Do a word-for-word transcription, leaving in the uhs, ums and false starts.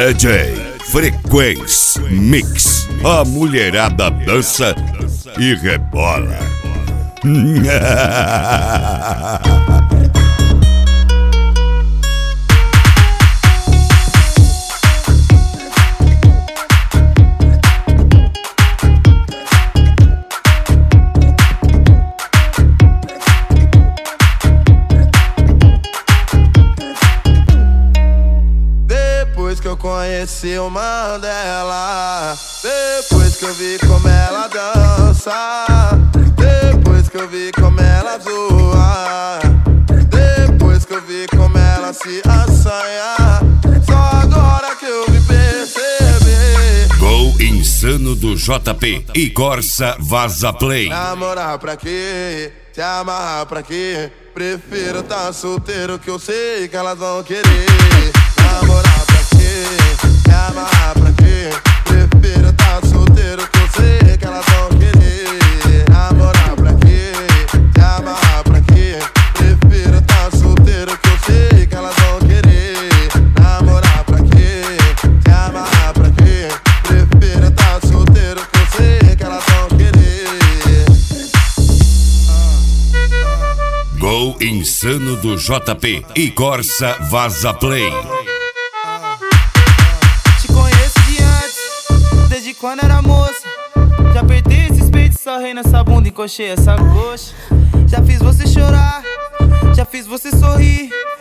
D J Frequência Mix. A mulherada dança e rebola. Depois que eu conheci o Mandela, depois que eu vi como ela dança, depois que eu vi como ela zoa, depois que eu vi como ela se assanha, só agora que eu me percebi. Gol insano do J P e Corsa Vaza Play. Namorar pra quê? Se amarrar pra quê? Prefiro tá solteiro que eu sei que elas vão querer. Namorar pra quê? Se amarrar pra quê? Prefiro tá solteiro que eu sei que elas vão querer. Namorar pra quê? Se amarrar pra quê? Prefiro tá solteiro que eu sei que elas vão querer. Namorar pra quê? Se amarrar pra quê? Prefiro tá solteiro que eu sei que elas vão querer. Gol insano do J P e Corsa Vaza Play. Te conheço de antes, desde quando era moça. Já apertei esses peitos, sarrei nessa bunda, encoxei essa coxa. Já fiz você chorar, já fiz você sorrir.